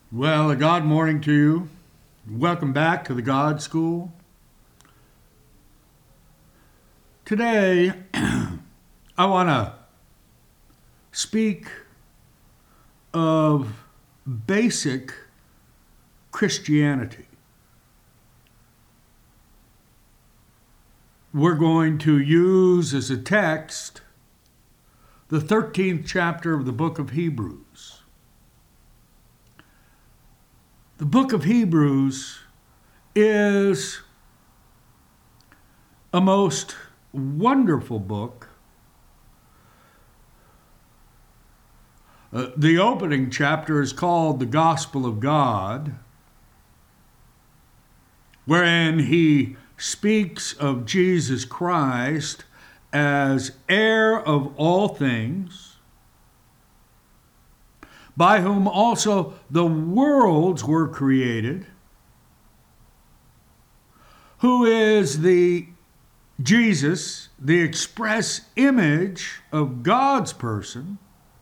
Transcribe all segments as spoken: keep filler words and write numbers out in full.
Well, a God morning to you. Welcome back to the God School. Today, I want to speak of basic Christianity. We're going to use as a text the thirteenth chapter of the book of Hebrews. The book of Hebrews is a most wonderful book. Uh, the opening chapter is called the Gospel of God, wherein he speaks of Jesus Christ as heir of all things, by whom also the worlds were created, who is the Jesus, the express image of God's person,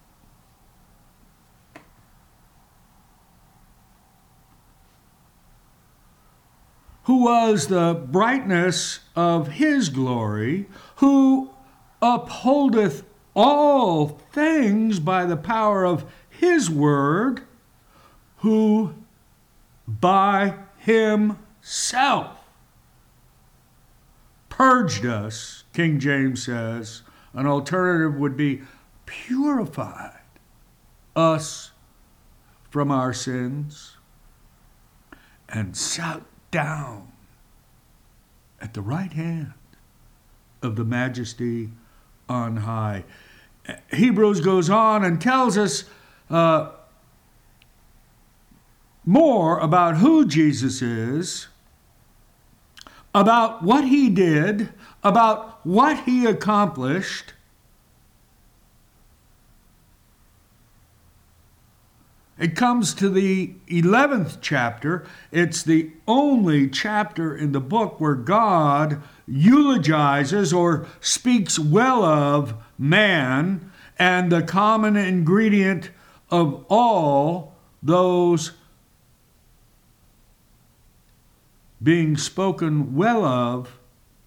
who was the brightness of his glory, who upholdeth all things by the power of his word, who by himself purged us, King James says. An alternative would be purified us from our sins and sat down at the right hand of the Majesty on high. Hebrews goes on and tells us uh, more about who Jesus is, about what he did, about what he accomplished. It comes to the eleventh chapter. It's the only chapter in the book where God eulogizes or speaks well of man and the common ingredient of all those being spoken well of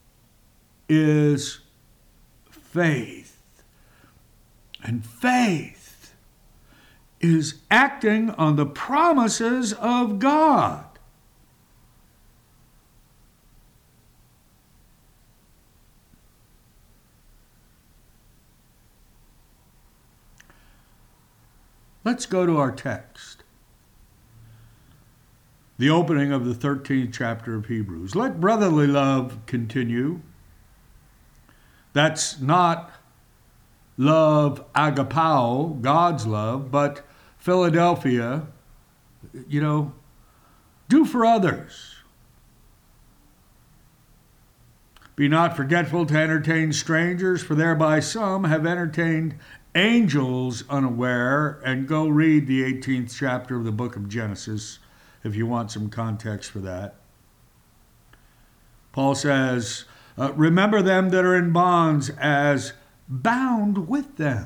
is faith. And faith is acting on the promises of God. Let's go to our text. The opening of the thirteenth chapter of Hebrews. Let brotherly love continue. That's not love agapao, God's love, but Philadelphia, you know, do for others. Be not forgetful to entertain strangers, for thereby some have entertained angels unaware. And go read the eighteenth chapter of the book of Genesis if you want some context for that. Paul says, uh, remember them that are in bonds as bound with them,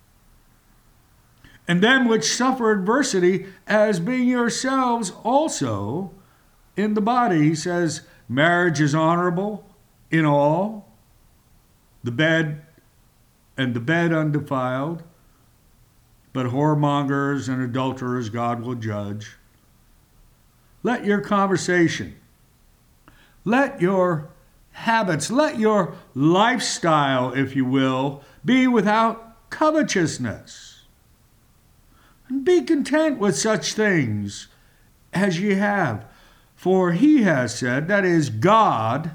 and them which suffer adversity as being yourselves also in the body. He says, marriage is honorable in all, the bed and the bed undefiled, but whoremongers and adulterers God will judge. Let your conversation, let your habits, let your lifestyle, if you will, be without covetousness. And be content with such things as ye have. For he has said, that is God,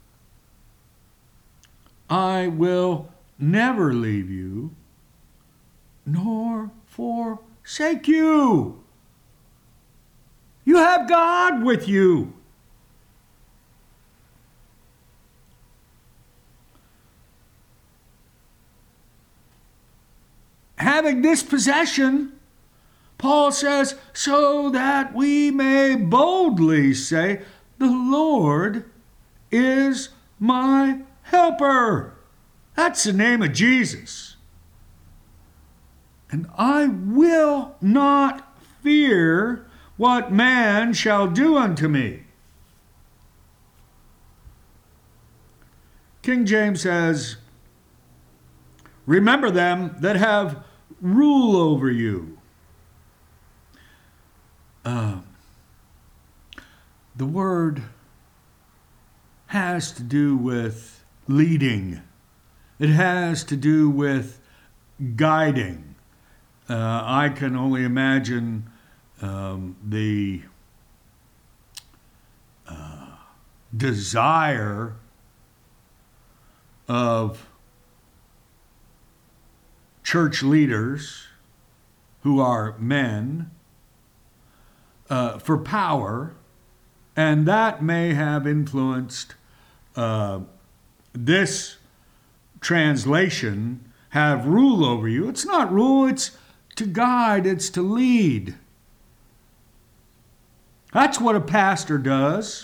I will never leave you, nor forsake you. You have God with you. Having this possession, Paul says, so that we may boldly say, the Lord is my helper. That's the name of Jesus. And I will not fear what man shall do unto me? King James says, remember them that have rule over you. Uh, the word has to do with leading. It has to do with guiding. Uh, I can only imagine um, the uh, desire of church leaders who are men uh, for power, and that may have influenced uh, this translation, have rule over you. It's not rule, it's to guide, it's to lead. That's what a pastor does.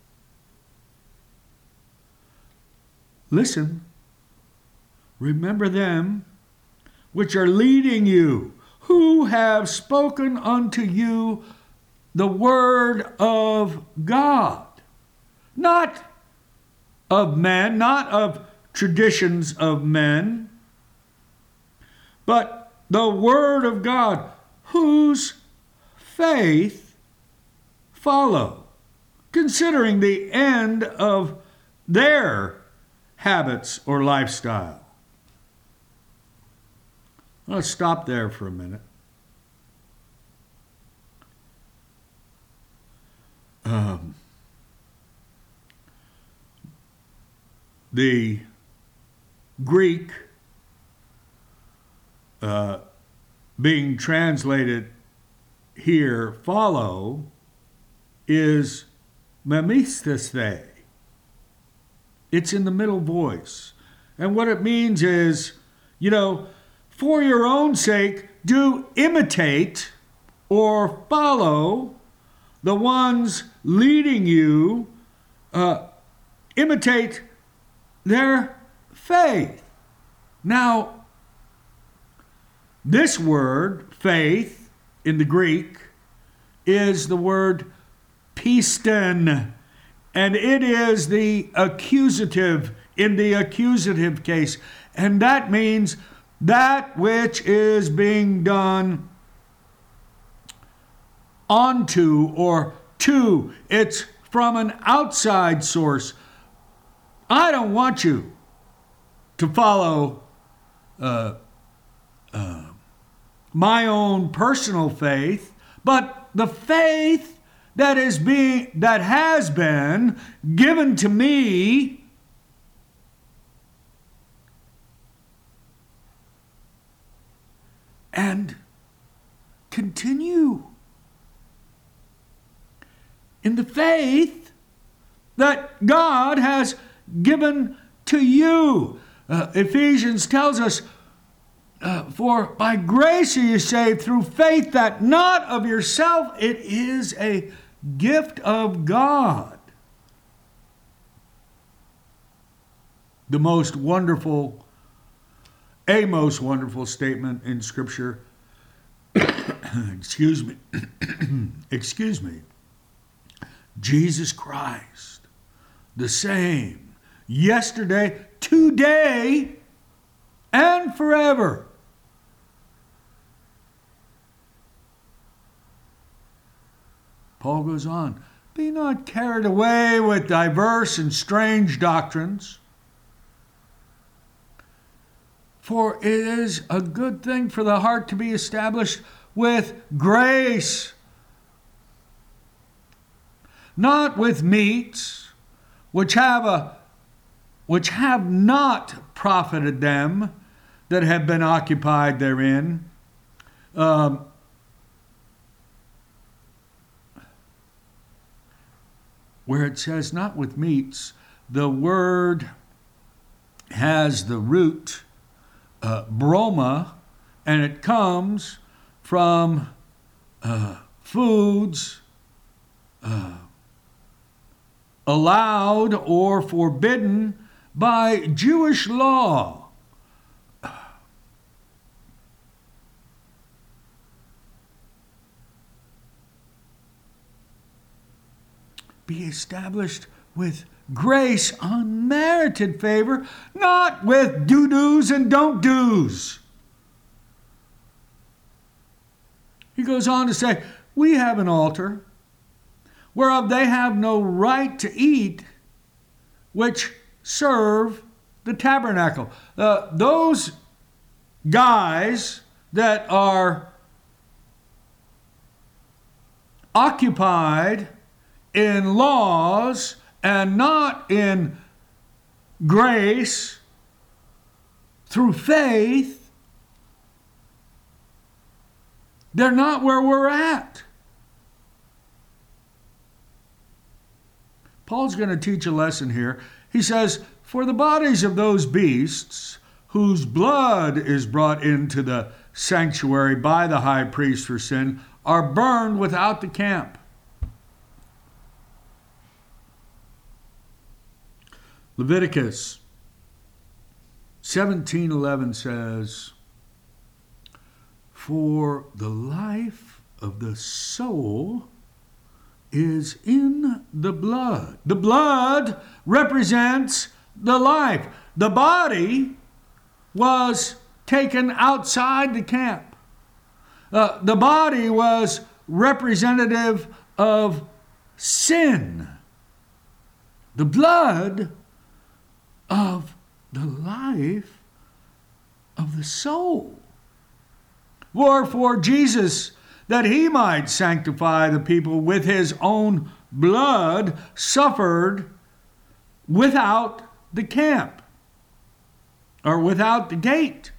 Listen, remember them which are leading you, who have spoken unto you the word of God. Not of men, not of traditions of men, but the word of God, whose faith follow, considering the end of their habits or lifestyle. Let's stop there for a minute. Um, the Greek uh, being translated here, follow, is memisthe. It's in the middle voice. And what it means is, you know, for your own sake, do imitate or follow the ones leading you, uh, imitate their faith. Now, this word, faith, in the Greek, is the word piston, and it is the accusative in the accusative case, and that means that which is being done onto or to. It's from an outside source. I don't want you to follow uh, uh, my own personal faith, but the faith that is being that has been given to me and continue in the faith that God has given to you. Uh, Ephesians tells us, uh, for by grace are you saved through faith, that not of yourself, it is a gift of God. The most wonderful, a most wonderful statement in Scripture, excuse me, excuse me, Jesus Christ, the same, yesterday, today, and forever. Paul goes on, be not carried away with diverse and strange doctrines, for it is a good thing for the heart to be established with grace, not with meats, which have a which have not profited them that have been occupied therein. Um, where it says not with meats, the word has the root uh, broma, and it comes from uh, foods uh, allowed or forbidden by Jewish law. be established with grace, unmerited favor, not with do-dos and don't-dos. He goes on to say, we have an altar whereof they have no right to eat, which serve the tabernacle. Uh, those guys that are occupied in laws and not in grace through faith, they're not where we're at. Paul's going to teach a lesson here. He says, for the bodies of those beasts whose blood is brought into the sanctuary by the high priest for sin are burned without the camp. Leviticus seventeen eleven says, for the life of the soul is in the blood. The blood represents the life. The body was taken outside the camp. Uh, the body was representative of sin. The blood of the life of the soul. Wherefore Jesus, that he might sanctify the people with his own blood, suffered without the camp, or without the gate.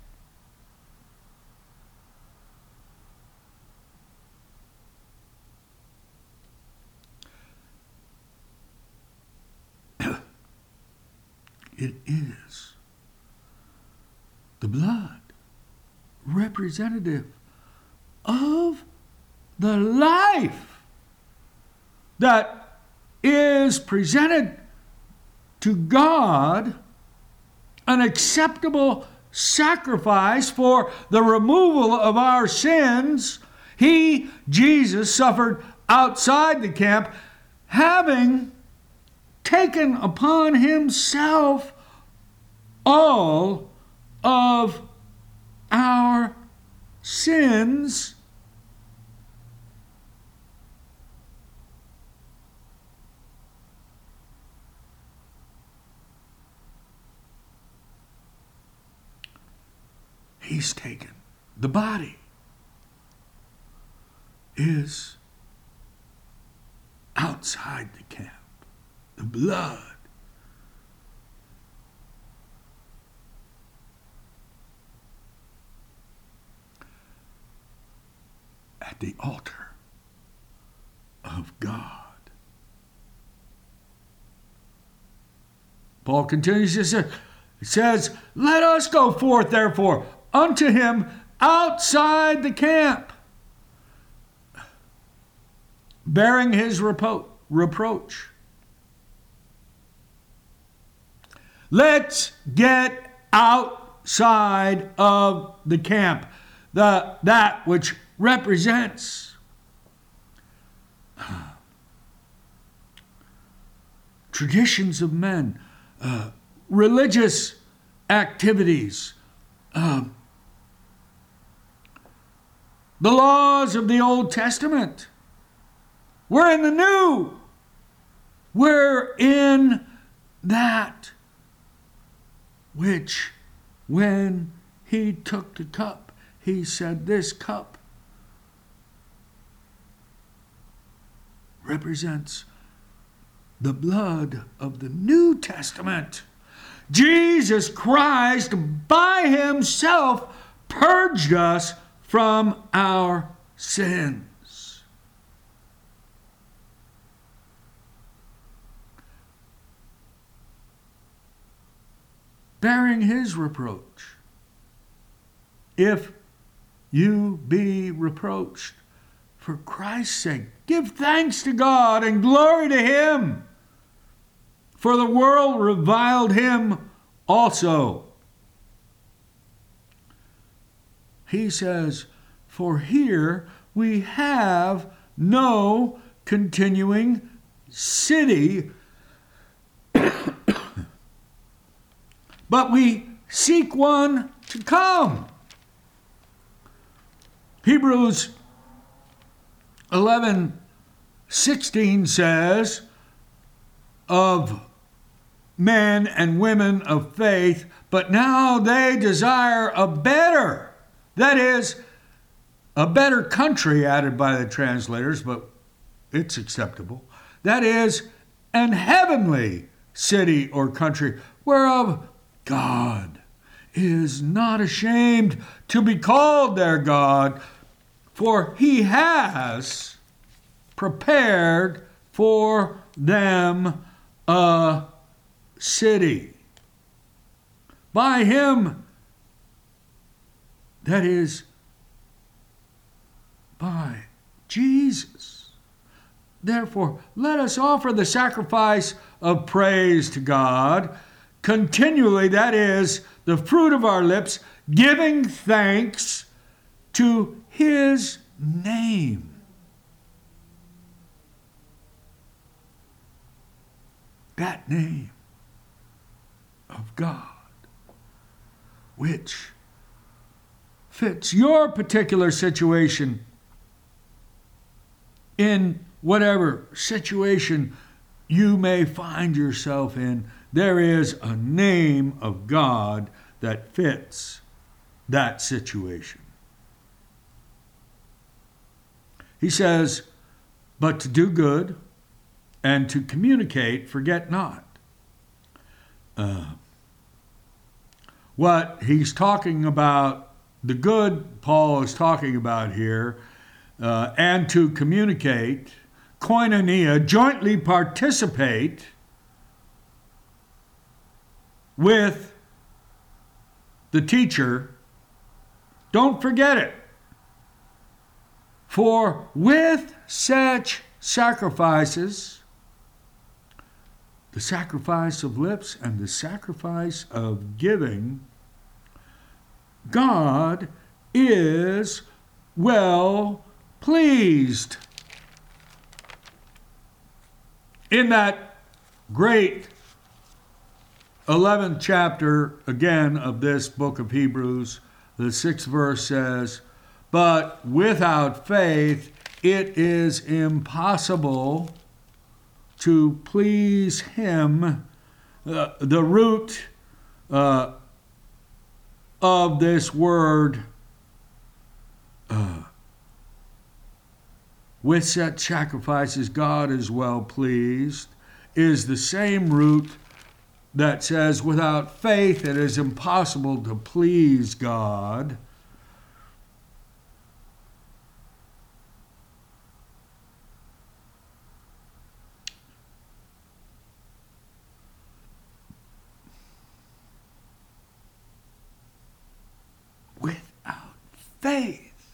It is the blood representative of the life that is presented to God, an acceptable sacrifice for the removal of our sins. He, Jesus, suffered outside the camp, having taken upon himself all of our sins, he's taken. The body is outside the camp. The blood at the altar of God. Paul continues to say, it says, let us go forth therefore unto him outside the camp, bearing his repro- reproach. Let's get outside of the camp, the that which represents uh, traditions of men, uh, religious activities, uh, the laws of the Old Testament. We're in the New. We're in that which, when he took the cup, he said, this cup represents the blood of the New Testament. Jesus Christ by himself purged us from our sins. Bearing his reproach. If you be reproached for Christ's sake, give thanks to God and glory to him. For the world reviled him also. He says, for here we have no continuing city, but we seek one to come. Hebrews eleven sixteen says, of men and women of faith, but now they desire a better, that is, a better country, added by the translators, but it's acceptable. That is, an heavenly city or country, whereof God is not ashamed to be called their God, for he has prepared for them a city. By him, that is, by Jesus. Therefore, let us offer the sacrifice of praise to God continually, that is, the fruit of our lips, giving thanks to his name. That name of God, which fits your particular situation in whatever situation you may find yourself in. There is a name of God that fits that situation. He says, but to do good and to communicate, forget not. Uh, what he's talking about, the good Paul is talking about here, uh, and to communicate, koinonia, jointly participate with the teacher. Don't forget it. For with such sacrifices, the sacrifice of lips and the sacrifice of giving, God is well pleased. In that great eleventh chapter, again, of this book of Hebrews, the sixth verse says, but without faith it is impossible to please him. Uh, the root uh, of this word, uh, with such sacrifices God is well pleased, is the same root that says without faith it is impossible to please God. Without faith,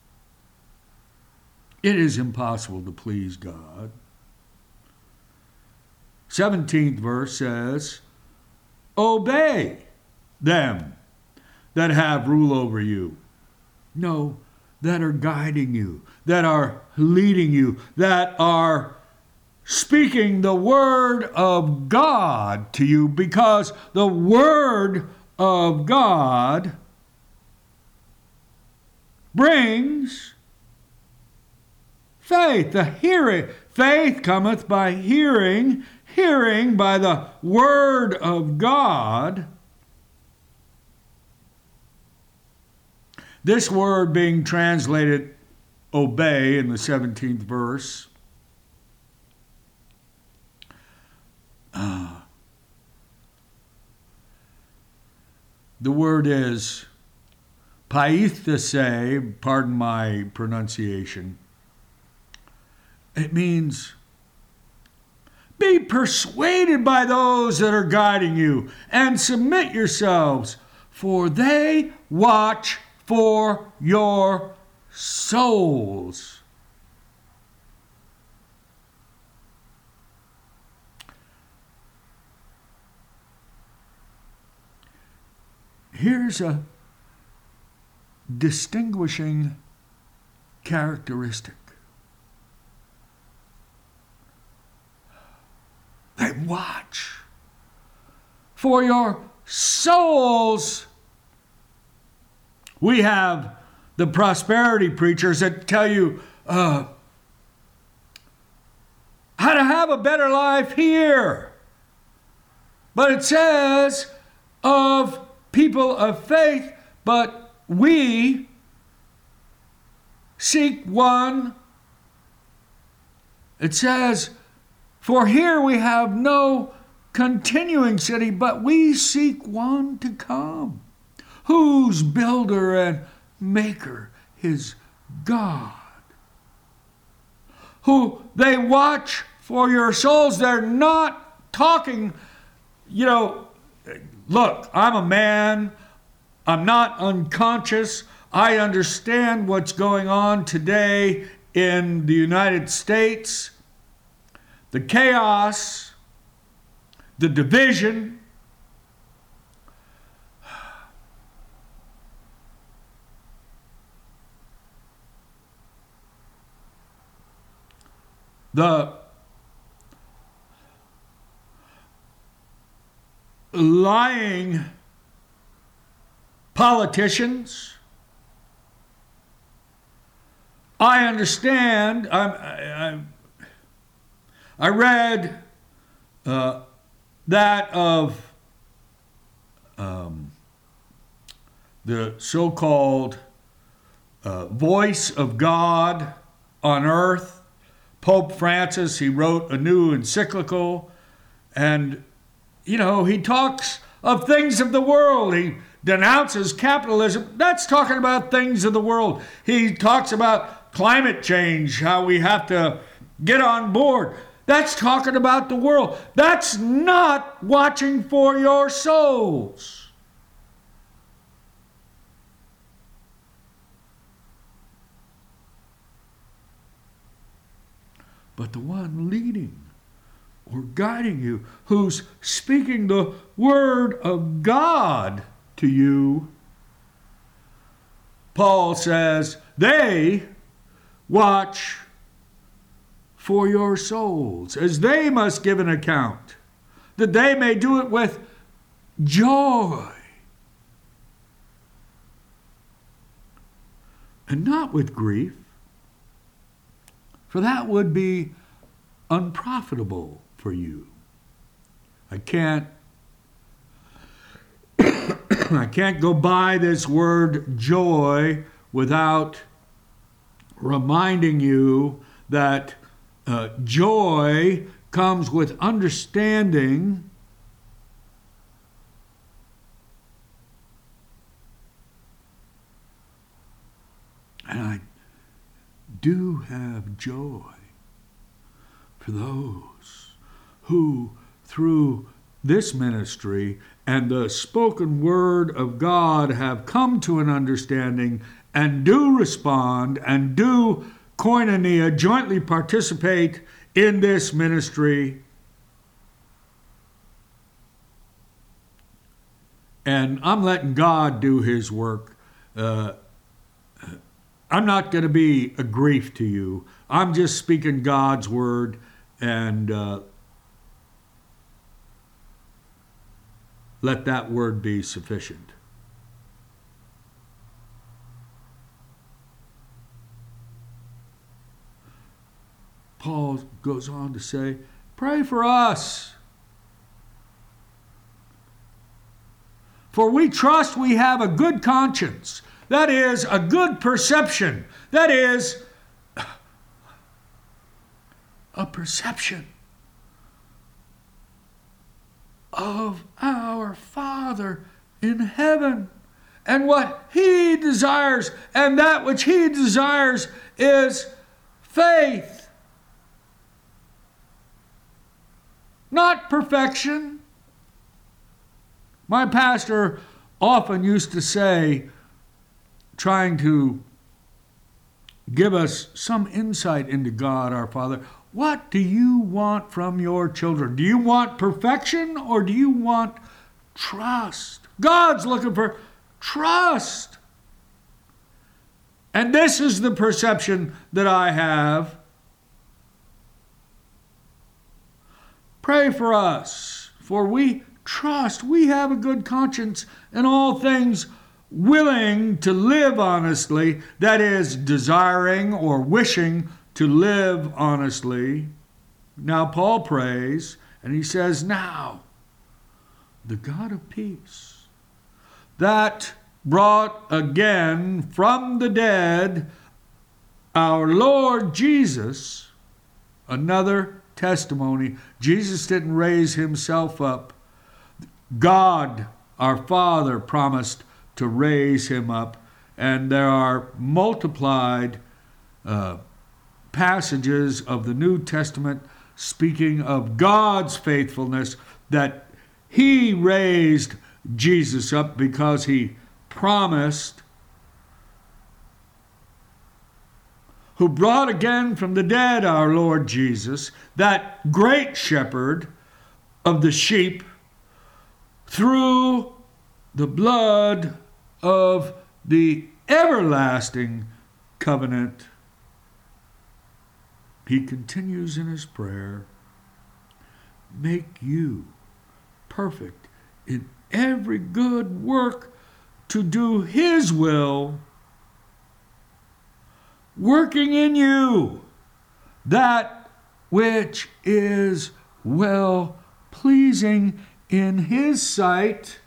it is impossible to please God. seventeenth verse says, obey them that have rule over you. No, that are guiding you, that are leading you, that are speaking the word of God to you, because the word of God brings faith. The hearing, faith cometh by hearing, hearing by the word of God. This word being translated obey in the seventeenth verse, uh, the word is paithese, pardon my pronunciation. It means be persuaded by those that are guiding you and submit yourselves, for they watch for your souls. Here's a distinguishing characteristic. watch for your souls. We have the prosperity preachers that tell you uh, how to have a better life here. But it says of people of faith, but we seek one. It says, for here we have no continuing city, but we seek one to come, whose builder and maker is God. Who they watch for your souls. They're not talking, you know, look, I'm a man. I'm not unconscious. I understand what's going on today in the United States. The chaos, the division. The lying politicians. I understand. I'm, I, I, I read uh, that of um, the so-called uh, voice of God on earth. Pope Francis, he wrote a new encyclical, and, you know, he talks of things of the world. He denounces capitalism. That's talking about things of the world. He talks about climate change, how we have to get on board. That's talking about the world. That's not watching for your souls. But the one leading or guiding you, who's speaking the word of God to you, Paul says, they watch for your souls, as they must give an account, that they may do it with joy and not with grief, for that would be unprofitable for you. I can't I can't go by this word joy without reminding you that uh, joy comes with understanding. And I do have joy for those who, through this ministry and the spoken word of God, have come to an understanding and do respond and do koinonia, jointly participate in this ministry. And I'm letting God do his work. Uh, I'm not going to be a grief to you. I'm just speaking God's word, and uh, let that word be sufficient. Paul goes on to say, pray for us. For we trust we have a good conscience. That is, a good perception. That is, a perception of our Father in heaven and what he desires. And that which he desires is faith, not perfection. My pastor often used to say, trying to give us some insight into God our Father, what do you want from your children? Do you want perfection or do you want trust? God's looking for trust. And this is the perception that I have. Pray for us, for we trust, we have a good conscience in all things, willing to live honestly, that is, desiring or wishing to live honestly. Now Paul prays, and he says, now, the God of peace, that brought again from the dead our Lord Jesus, another testimony. Jesus didn't raise himself up. God, our Father, promised to raise him up. And there are multiplied uh, passages of the New Testament speaking of God's faithfulness, that he raised Jesus up because he promised, who brought again from the dead our Lord Jesus, that great shepherd of the sheep, through the blood of the everlasting covenant. He continues in his prayer, make you perfect in every good work to do his will, working in you that which is well pleasing in his sight.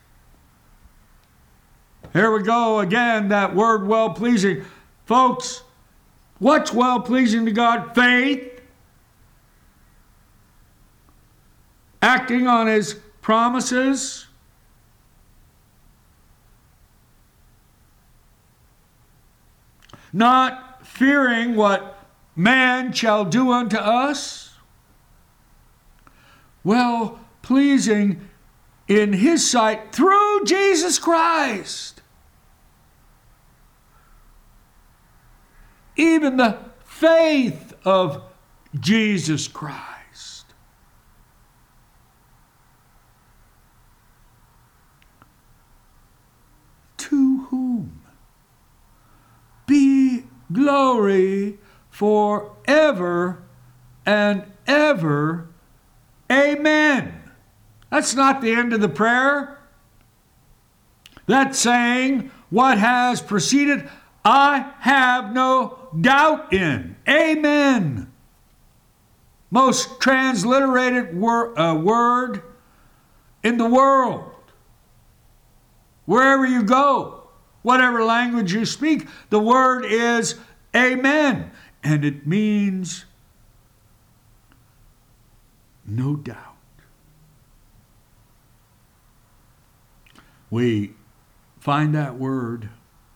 Here we go again, that word well pleasing. Folks, what's well pleasing to God? Faith, acting on his promises, not fearing what man shall do unto us. Well pleasing in his sight through Jesus Christ. Even the faith of Jesus Christ. To whom be glory forever and ever. Amen. That's not the end of the prayer. That's saying what has preceded, I have no doubt in. Amen. Most transliterated wor- uh, word in the world. Wherever you go, whatever language you speak, the word is amen. And it means no doubt. We find that word,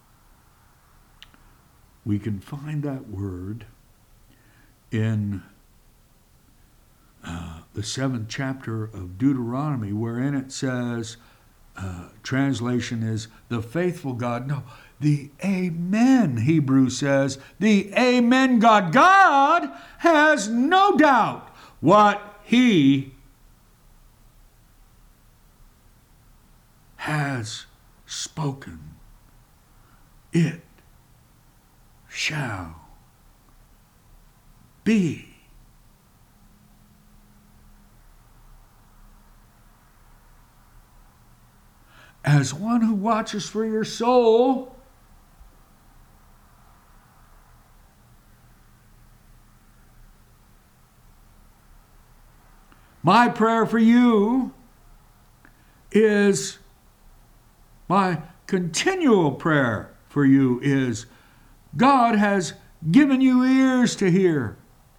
we can find that word in uh, the seventh chapter of Deuteronomy, wherein it says, uh, translation is the faithful God. No, the Amen, Hebrew says, the Amen God. God has no doubt what he has spoken, it shall be. As one who watches for your soul, my prayer for you is, my continual prayer for you is, God has given you ears to hear.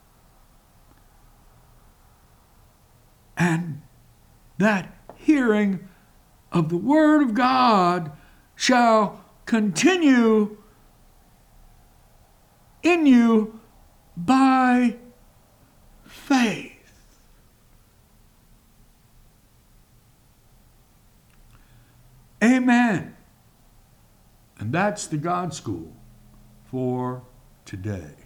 And that hearing of the Word of God shall continue in you by faith. Amen. And that's the God School for today.